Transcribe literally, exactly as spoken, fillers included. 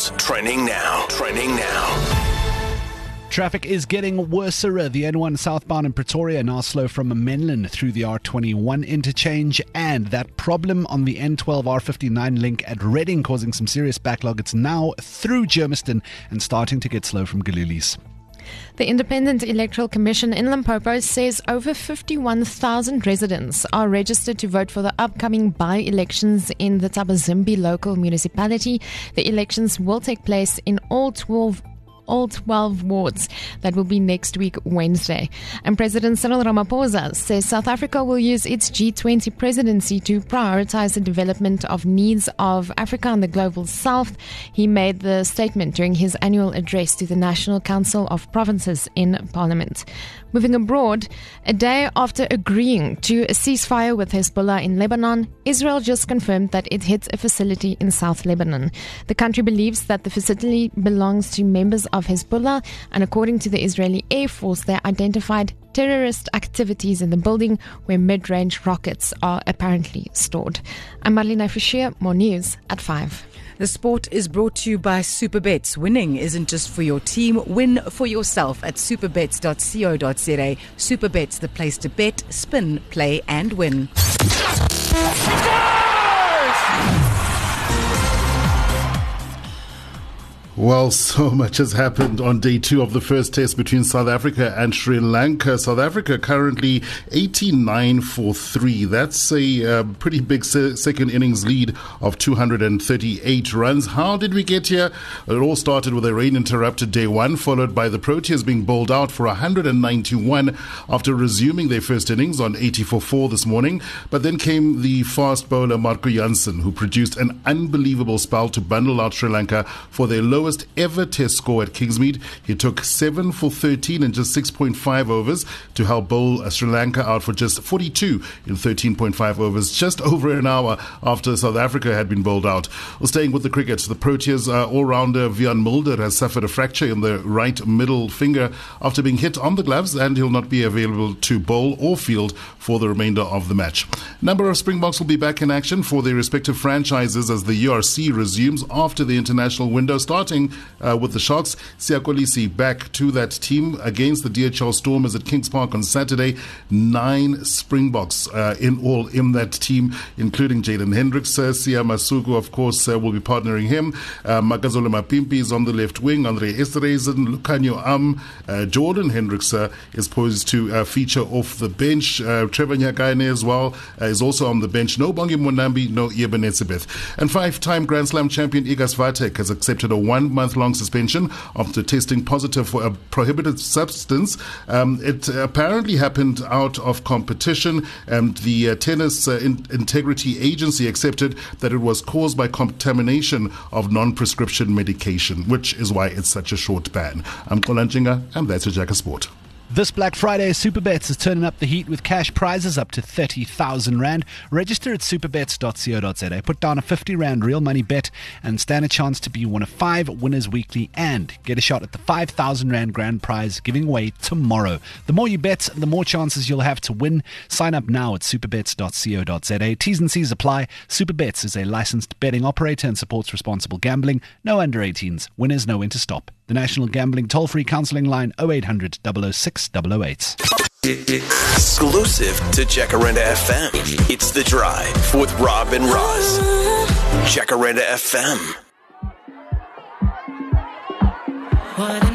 news. Trending now. Trending now. Traffic is getting worse. The N one southbound in Pretoria now slow from Menlyn through the R twenty-one interchange, and that problem on the N twelve R fifty-nine link at Reading causing some serious backlog. It's now through Germiston and starting to get slow from Galilees. The Independent Electoral Commission in Limpopo says over fifty-one thousand residents are registered to vote for the upcoming by-elections in the Tabazimbi local municipality. The elections will take place in all twelve all twelve wards. That will be next week, Wednesday. And President Cyril Ramaphosa says South Africa will use its G twenty presidency to prioritize the development of needs of Africa and the global south. He made the statement during his annual address to the National Council of Provinces in Parliament. Moving abroad, a day after agreeing to a ceasefire with Hezbollah in Lebanon, Israel just confirmed that it hit a facility in South Lebanon. The country believes that the facility belongs to members of Hezbollah, and according to the Israeli Air Force, they identified terrorist activities in the building where mid-range rockets are apparently stored. I'm Marlene Fischer, more news at five. The sport is brought to you by Superbets. Winning isn't just for your team, win for yourself at superbets dot co dot za. Superbets, the place to bet, spin, play and win. Well, so much has happened on day two of the first test between South Africa and Sri Lanka. South Africa currently eighty-nine for three. That's a uh, pretty big se- second innings lead of two hundred thirty-eight runs. How did we get here? It all started with a rain-interrupted day one, followed by the Proteas being bowled out for one hundred ninety-one after resuming their first innings on eighty for four this morning. But then came the fast bowler Marco Jansen, who produced an unbelievable spell to bundle out Sri Lanka for their lowest ever test score at Kingsmead. He took seven for thirteen in just six point five overs to help bowl Sri Lanka out for just forty-two in thirteen point five overs, just over an hour after South Africa had been bowled out. Well, staying with the cricket, the Proteas uh, all-rounder Vian Mulder has suffered a fracture in the right middle finger after being hit on the gloves, and he'll not be available to bowl or field for the remainder of the match. A number of Springboks will be back in action for their respective franchises as the U R C resumes after the international window, starting Uh, with the Sharks. Siya Kolisi back to that team against the D H L Stormers at Kings Park on Saturday. Nine Springboks uh, in all in that team, including Jaden Hendricks. Uh, Siya Masuku, of course, uh, will be partnering him. Uh, Makazole Mapimpi is on the left wing. Andre Esterhazen, Lucanio Am, uh, Jordan Hendricks uh, is poised to uh, feature off the bench. Uh, Trevor Nyakaine as well uh, is also on the bench. No Bongi Monambi, no Eben Etzebeth. And five-time Grand Slam champion Iga Swiatek has accepted a one month-long suspension after testing positive for a prohibited substance. Um, it apparently happened out of competition, and the uh, Tennis uh, in- Integrity Agency accepted that it was caused by contamination of non-prescription medication, which is why it's such a short ban. I'm Kolanjinga, and that's a Jack of Sport. This Black Friday, Superbets is turning up the heat with cash prizes up to thirty thousand rand. Register at superbets dot co dot za. Put down a fifty rand real money bet and stand a chance to be one of five winners weekly and get a shot at the five thousand rand grand prize giving away tomorrow. The more you bet, the more chances you'll have to win. Sign up now at superbets dot co dot za. T's and C's apply. Superbets is a licensed betting operator and supports responsible gambling. No under eighteens. Winners know when to stop. The National Gambling Toll-Free Counselling Line oh eight hundred, double oh six, double oh eight. Exclusive to Jacaranda F M. It's The Drive with Rob and Roz. Jacaranda F M. What